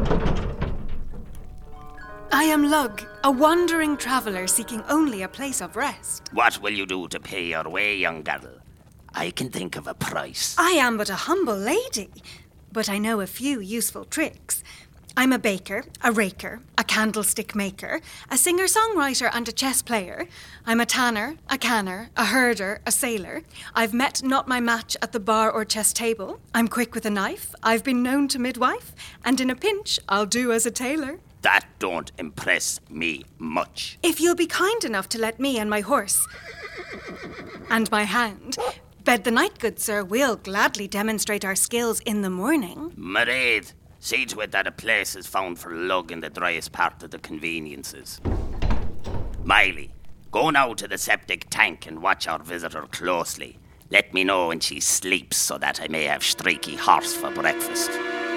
I am Lug, a wandering traveller seeking only a place of rest. What will you do to pay your way, young girl? I can think of a price. I am but a humble lady, but I know a few useful tricks. I'm a baker, a raker, a candlestick maker, a singer-songwriter and a chess player. I'm a tanner, a canner, a herder, a sailor. I've met not my match at the bar or chess table. I'm quick with a knife, I've been known to midwife, and in a pinch I'll do as a tailor. That don't impress me much. If you'll be kind enough to let me and my horse and my hound bed the night, good sir, we'll gladly demonstrate our skills in the morning. Mairead, see to it that a place is found for Lug in the driest part of the conveniences. Miley, go now to the septic tank and watch our visitor closely. Let me know when she sleeps so that I may have streaky horse for breakfast.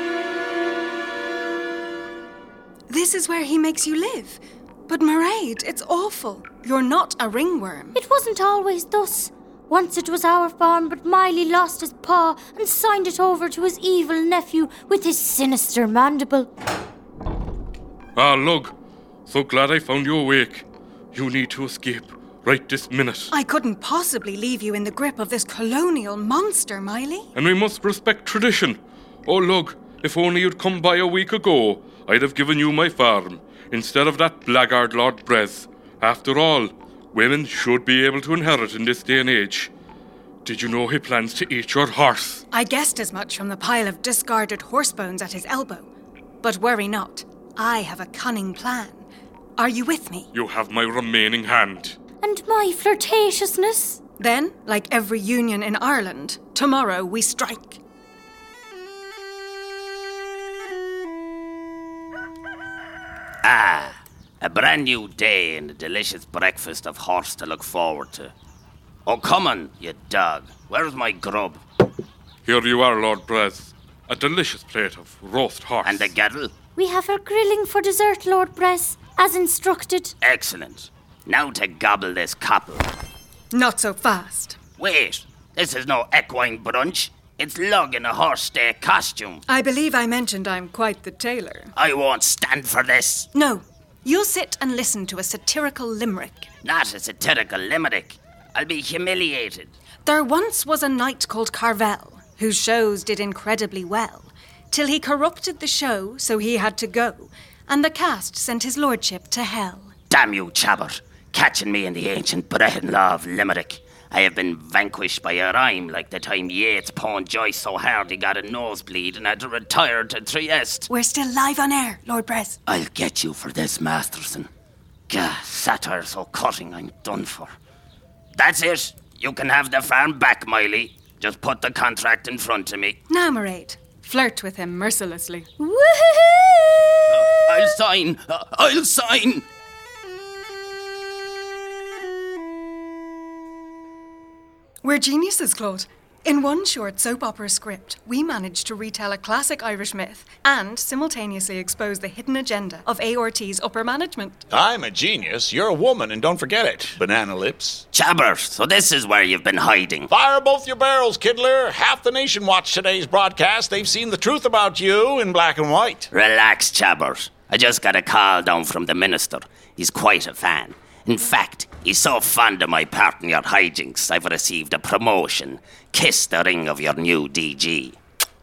This is where he makes you live. But Mairead, it's awful. You're not a ringworm. It wasn't always thus. Once it was our farm, but Miley lost his paw and signed it over to his evil nephew with his sinister mandible. Ah, Lug, so glad I found you awake. You need to escape right this minute. I couldn't possibly leave you in the grip of this colonial monster, Miley. And we must respect tradition. Oh, Lug, if only you'd come by a week ago, I'd have given you my farm, instead of that blackguard Lord Brez. After all, women should be able to inherit in this day and age. Did you know he plans to eat your horse? I guessed as much from the pile of discarded horse bones at his elbow. But worry not, I have a cunning plan. Are you with me? You have my remaining hand. And my flirtatiousness? Then, like every union in Ireland, tomorrow we strike. Ah, a brand new day and a delicious breakfast of horse to look forward to. Oh, come on, you dog. Where's my grub? Here you are, Lord Brez. A delicious plate of roast horse. And the girl? We have her grilling for dessert, Lord Bress, as instructed. Excellent. Now to gobble this couple. Not so fast. Wait, this is no equine brunch. It's Lug in a horse steak costume. I believe I mentioned I'm quite the tailor. I won't stand for this. No, you'll sit and listen to a satirical limerick. Not a satirical limerick. I'll be humiliated. There once was a knight called Carvel, whose shows did incredibly well. till he corrupted the show, so he had to go, and the cast sent his lordship to hell. Damn you, Chabber, catching me in the ancient Breton law of Limerick. I have been vanquished by a rhyme like the time Yeats pawned Joyce so hard he got a nosebleed and had to retire to Trieste. We're still live on air, Lord Press. I'll get you for this, Masterson. Gah, satire so cutting, I'm done for. That's it. You can have the farm back, Miley. Just put the contract in front of me. Now, Mairead, flirt with him mercilessly. Woohoo! I'll sign. I'll sign. We're geniuses, Claude. In one short soap opera script, we managed to retell a classic Irish myth and simultaneously expose the hidden agenda of ART's upper management. I'm a genius. You're a woman, and don't forget it, Banana Lips. Chabber, so this is where you've been hiding. Fire both your barrels, Kiddler. Half the nation watched today's broadcast. They've seen the truth about you in black and white. Relax, Chabber. I just got a call down from the minister. He's quite a fan. In fact, he's so fond of my part in your hijinks, I've received a promotion. Kiss the ring of your new DG.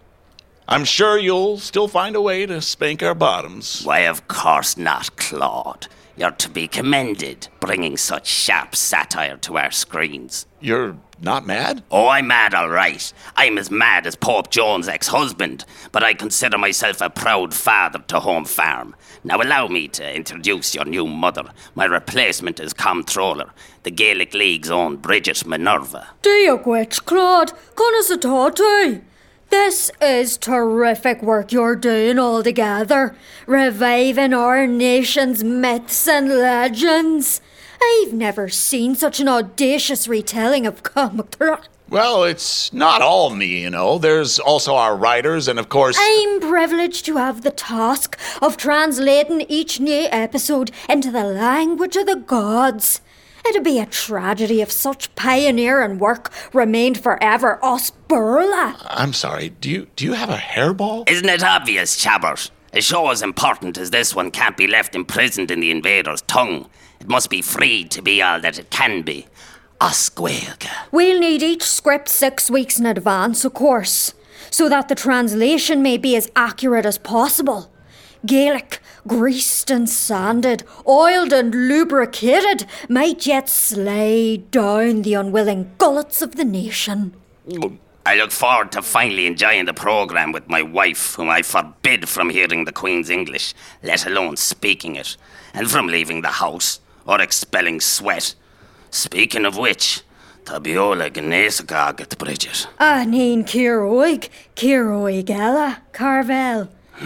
I'm sure you'll still find a way to spank our bottoms. Why, of course not, Claude. You're to be commended, bringing such sharp satire to our screens. You're not mad? Oh, I'm mad, all right. I'm as mad as Pope Joan's ex-husband, but I consider myself a proud father to Home Farm. Now allow me to introduce your new mother, my replacement as comptroller, the Gaelic League's own Bridget Minerva. Dear gwitch, Claude, Gunnus a This is terrific work you're doing all together, reviving our nation's myths and legends. I've never seen such an audacious retelling of comic. Well, it's not all me, you know. There's also our writers and, of course... I'm privileged to have the task of translating each new episode into the language of the gods. It'd be a tragedy if such pioneering work remained forever osburla. I'm sorry, do you have a hairball? Isn't it obvious, Chabbers? A show as important as this one can't be left imprisoned in the invader's tongue. It must be freed to be all that it can be. Oscuelga. We'll need each script 6 weeks in advance, of course, so that the translation may be as accurate as possible. Gaelic, greased and sanded, oiled and lubricated, might yet slay down the unwilling gullets of the nation. I look forward to finally enjoying the programme with my wife, whom I forbid from hearing the Queen's English, let alone speaking it, and from leaving the house or expelling sweat. Speaking of which, Tabiola Gnesagagat Bridget. Neen Kiroig Ella, Carvel.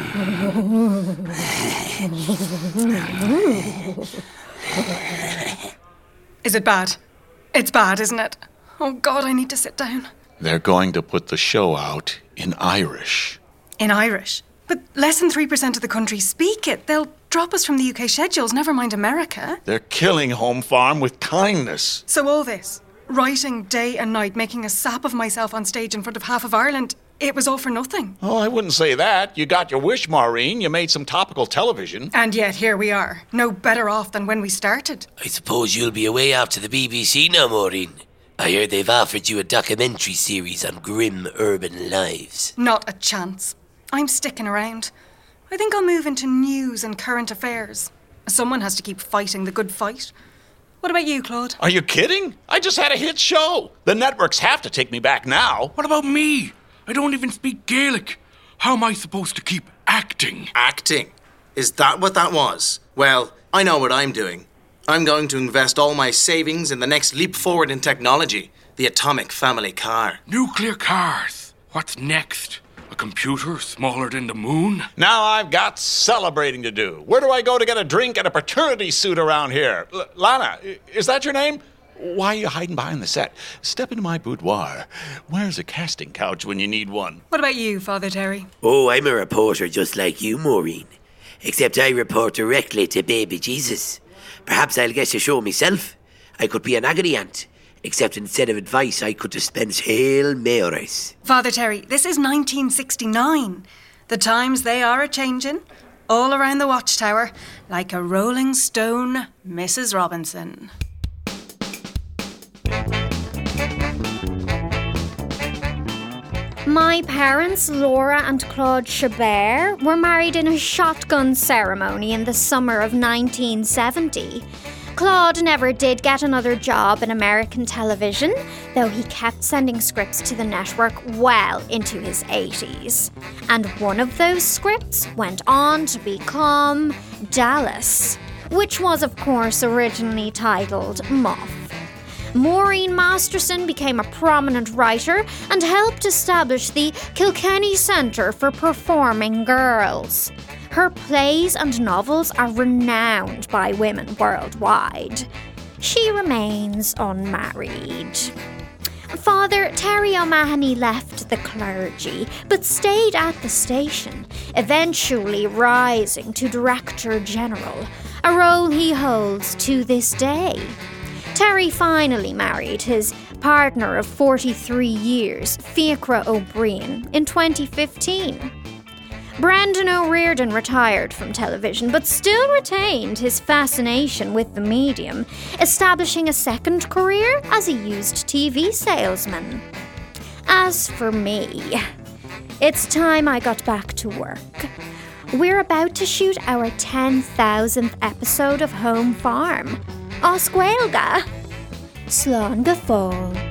Is it bad? It's bad, isn't it? Oh God, I need to sit down. They're going to put the show out in Irish. In Irish? But less than 3% of the country speak it. They'll drop us from the UK schedules, never mind America. They're killing Home Farm with kindness. So all this, writing day and night, making a sap of myself on stage in front of half of Ireland, it was all for nothing. Oh, I wouldn't say that. You got your wish, Maureen. You made some topical television. And yet here we are, no better off than when we started. I suppose you'll be away after the BBC now, Maureen. I hear they've offered you a documentary series on grim urban lives. Not a chance. I'm sticking around. I think I'll move into news and current affairs. Someone has to keep fighting the good fight. What about you, Claude? Are you kidding? I just had a hit show. The networks have to take me back now. What about me? I don't even speak Gaelic. How am I supposed to keep acting? Acting? Is that what that was? Well, I know what I'm doing. I'm going to invest all my savings in the next leap forward in technology, the atomic family car. Nuclear cars. What's next? A computer smaller than the moon? Now I've got celebrating to do. Where do I go to get a drink and a paternity suit around here? Lana, is that your name? Why are you hiding behind the set? Step into my boudoir. Where's a casting couch when you need one? What about you, Father Terry? Oh, I'm a reporter just like you, Maureen. Except I report directly to baby Jesus. Perhaps I'll get to show myself. I could be an agony aunt. Except instead of advice, I could dispense Hail Marys. Father Terry, this is 1969. The times they are a-changin', all around the watchtower, like a rolling stone, Mrs. Robinson. My parents, Laura and Claude Chabert, were married in a shotgun ceremony in the summer of 1970. Claude never did get another job in American television, though he kept sending scripts to the network well into his 80s. And one of those scripts went on to become Dallas, which was, of course, originally titled Moth. Maureen Masterson became a prominent writer and helped establish the Kilkenny Centre for Performing Girls. Her plays and novels are renowned by women worldwide. She remains unmarried. Father Terry O'Mahony left the clergy, but stayed at the station, eventually rising to Director General, a role he holds to this day. Terry finally married his partner of 43 years, Fiachra O'Brien, in 2015. Brendan O'Riordan retired from television, but still retained his fascination with the medium, establishing a second career as a used TV salesman. As for me, it's time I got back to work. We're about to shoot our 10,000th episode of Home Farm. Os Gaeilge. Slán go fóill.